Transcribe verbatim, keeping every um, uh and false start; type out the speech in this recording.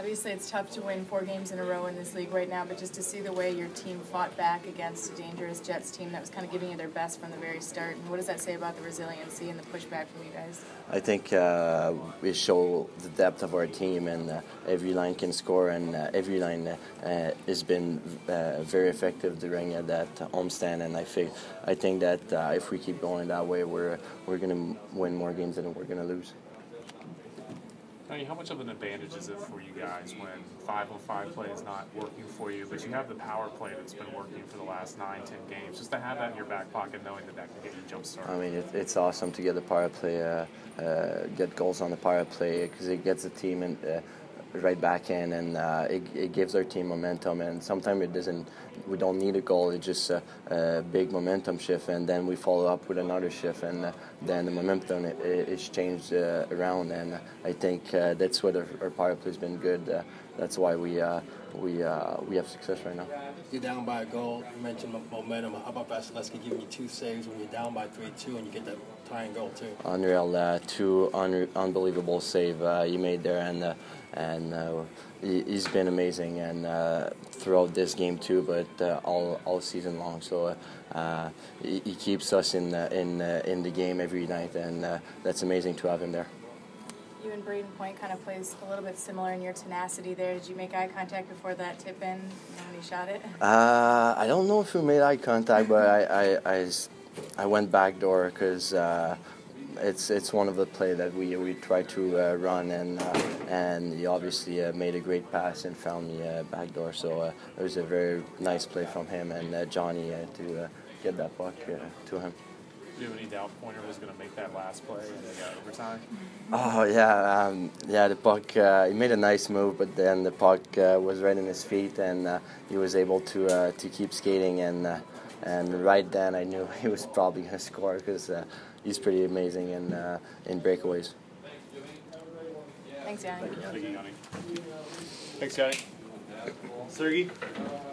Obviously, it's tough to win four games in a row in this league right now, but just to see the way your team fought back against a dangerous Jets team that was kind of giving you their best from the very start, and what does that say about the resiliency and the pushback from you guys? I think uh, we show the depth of our team, and uh, every line can score, and uh, every line uh, has been uh, very effective during uh, that homestand. And I think I think that uh, if we keep going that way, we're we're going to win more games than we're going to lose. How much of an advantage is it for you guys when five-on-five play is not working for you, but you have the power play that's been working for the last nine, ten games? Just to have that in your back pocket, knowing that that can get you jump started. I mean, it, it's awesome to get the power play, uh, uh, get goals on the power play, because it gets the team in, uh, right back in, and uh, it, it gives our team momentum. And sometimes it doesn't. We don't need a goal. It's just a, a big momentum shift, and then we follow up with another shift, and uh, then the momentum is changed uh, around. And I think uh, that's what our, our power play has been good. Uh, that's why we uh, we uh, we have success right now. You're down by a goal. You mentioned momentum. How about Vasilevsky giving you two saves when you're down by three two and you get that tying goal too? Unreal, uh, two un- unbelievable save uh, he made there, and uh, and uh, he, he's been amazing, and uh, throughout this game too, but uh, all all season long. So uh, he, he keeps us in uh, in uh, in the game every night, and uh, that's amazing to have him there. You and Braden Point kind of plays a little bit similar in your tenacity there. Did you make eye contact before that tip in when he shot it? Uh, I don't know if we made eye contact, but I, I, I, I went back door because uh, it's it's one of the play that we we try to uh, run, and uh, and he obviously uh, made a great pass and found me uh, back door. So uh, it was a very nice play from him and uh, Johnny uh, to uh, get that puck uh, to him. Do you have any doubt Pointer was going to make that last play in the uh, overtime? Oh yeah, um, yeah. The puck. Uh, he made a nice move, but then the puck uh, was right in his feet, and uh, he was able to uh, to keep skating. And uh, and right then, I knew he was probably going to score because uh, he's pretty amazing in uh, in breakaways. Thanks, Yanni. Thanks, Yanni. Thanks, Yanni. Sergey.